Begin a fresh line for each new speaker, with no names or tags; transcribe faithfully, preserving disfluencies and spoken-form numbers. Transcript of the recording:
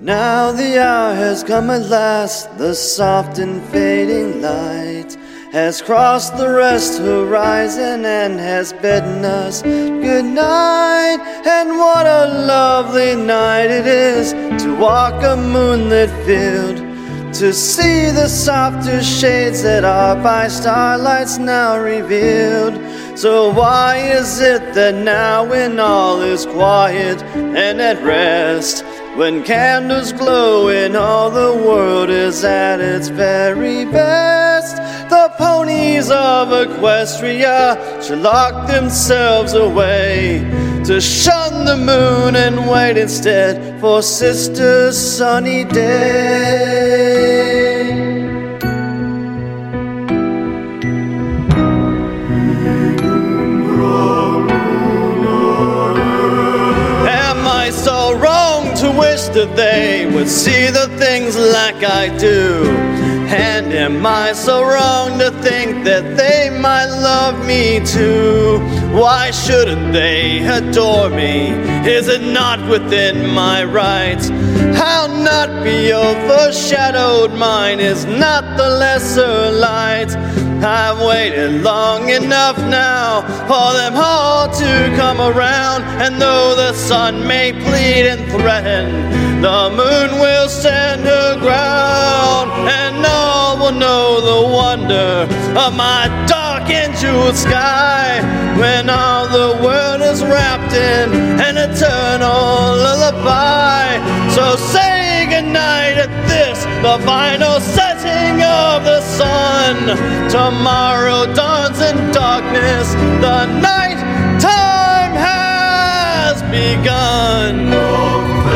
Now the hour has come at last, the soft and fading light has crossed the rest horizon and has bidden us good night. And what a lovely night it is to walk a moonlit field, to see the softer shades that are by starlights now revealed. So why is it that now when all is quiet and at rest, when candles glow and all the world is at its very best, the ponies of Equestria shall lock themselves away to shun the moon and wait instead for Sister's sunny day? Am I so wrong to wish that they would see the things like I do? And am I so wrong to think that they might love me too? Why shouldn't they adore me? Is it not within my rights? How not be overshadowed? Mine is not the lesser light. I've waited long enough now for them all to come around, and though the sun may plead and threaten, the moon will stand her ground, and all will know the wonder of my dark and jeweled sky when all the world is wrapped in an eternal lullaby. So say goodnight at this, the final setting of the sun. Tomorrow dawns in darkness, the night time has begun.